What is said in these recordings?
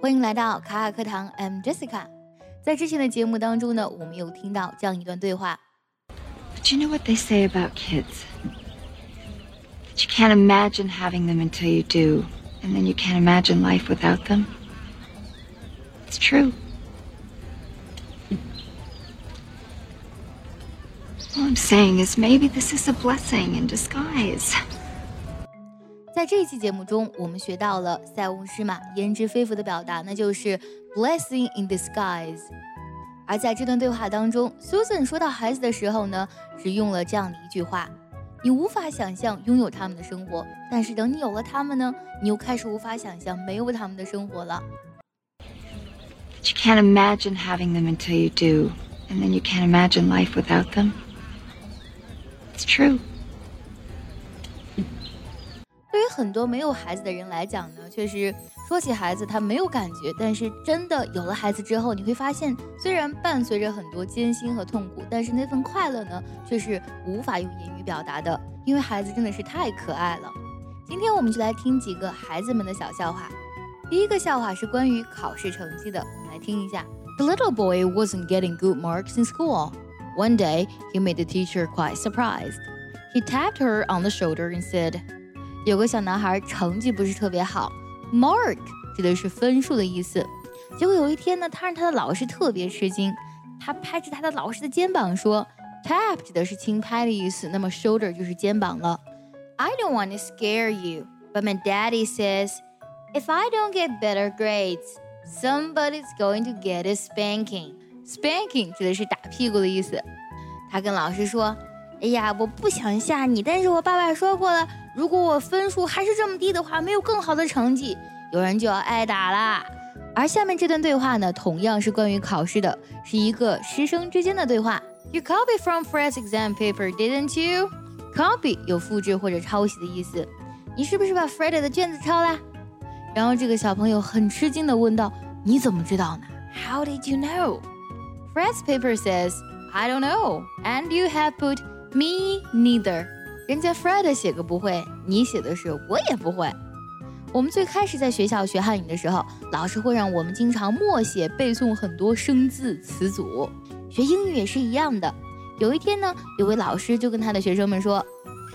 欢迎来到卡卡课堂 ，I'm Jessica。在之前的节目当中呢，我们有听到这样一段对话。 But you know what they say about kids? That you can't imagine having them until you do, and then you can't imagine life without them. It's true. All I'm saying is maybe this is a blessing in disguise. 在这一期节目中，我们学到了塞翁失马焉知非福的表达，那就是 blessing in disguise。而在这段对话当中 ，Susan 说到孩子的时候呢，只用了这样的一句话：你无法想象拥有他们的生活，但是等你有了他们呢，你又开始无法想象没有他们的生活了。 But you can't imagine having them until you do, and then you can't imagine life without them. It's true. 对于很多没有孩子的人来讲呢，确实说起孩子他没有感觉，但是真的有了孩子之后，你会发现虽然伴随着很多艰辛和痛苦，但是那份快乐呢却是无法用言语表达的，因为孩子真的是太可爱了。今天我们就来听几个孩子们的小笑话。第一个笑话是关于考试成绩的，我们来听一下。The little boy wasn't getting good marks in school. One day, he made the teacher quite surprised. He tapped her on the shoulder and said,有个小男孩成绩不是特别好 ，mark 指的是分数的意思。结果有一天呢，他让他的老师特别吃惊，他拍着他的老师的肩膀说 ，tap 指的是轻拍的意思，那么 shoulder 就是肩膀了。I don't want to scare you, but my daddy says, if I don't get better grades, somebody's going to get a spanking. Spanking 指的是打屁股的意思。他跟老师说，哎呀，我不想吓你，但是我爸爸说过了，如果我分数还是这么低的话，没有更好的成绩，有人就要挨打啦。而下面这段对话呢，同样是关于考试的，是一个师生之间的对话。You copy from Fred's exam paper, didn't you? Copy 有复制或者抄袭的意思。你是不是把 Fred 的卷子抄啦？然后这个小朋友很吃惊地问道，你怎么知道呢？ How did you know? Fred's paper says, I don't know, and you have put me neither. 人家 Fred 写个不会，你写的是我也不会。我们最开始在学校学汉语的时候，老师会让我们经常默写背诵很多生字词组，学英语也是一样的。有一天呢，有位老师就跟他的学生们说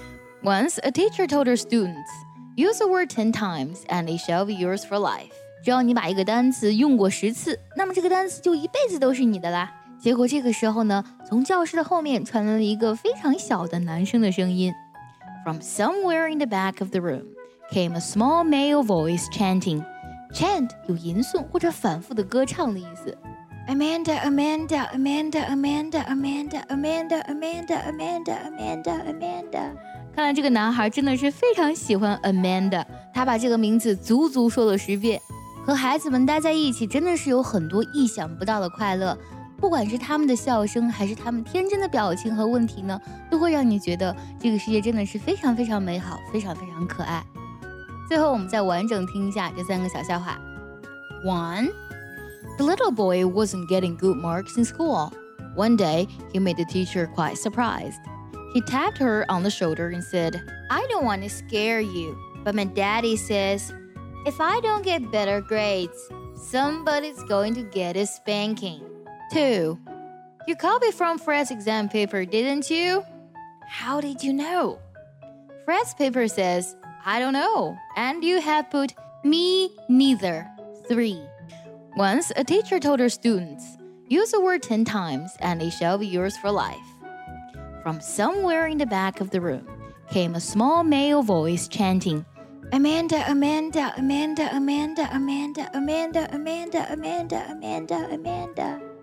Once a teacher told her students, use a word 10 times and it shall be yours for life. 只要你把一个单词用过10次，那么这个单词就一辈子都是你的啦。结果这个时候呢，从教室的后面传来了一个非常小的男生的声音。From somewhere in the back of the room came a small male voice chanting. Chant 有吟诵或者反复的歌唱的意思。Amanda, Amanda, Amanda, Amanda, Amanda, Amanda, Amanda, Amanda, Amanda, Amanda。看来这个男孩真的是非常喜欢 Amanda， 他把这个名字足足说了10遍。和孩子们待在一起，真的是有很多意想不到的快乐。不管是他们的笑声，还是他们天真的表情和问题呢，都会让你觉得这个世界真的是非常非常美好，非常非常可爱。最后我们再完整听一下这3个小笑话。1. The little boy wasn't getting good marks in school. One day, he made the teacher quite surprised. He tapped her on the shoulder and said, I don't want to scare you, but my daddy says, if I don't get better grades, somebody's going to get a spanking. 2. You copied from Fred's exam paper, didn't you? How did you know? Fred's paper says, I don't know, and you have put me neither. 3. Once a teacher told her students, use a word 10 times and it shall be yours for life. From somewhere in the back of the room came a small male voice chanting, Amanda, Amanda, Amanda, Amanda, Amanda, Amanda, Amanda, Amanda, Amanda, Amanda.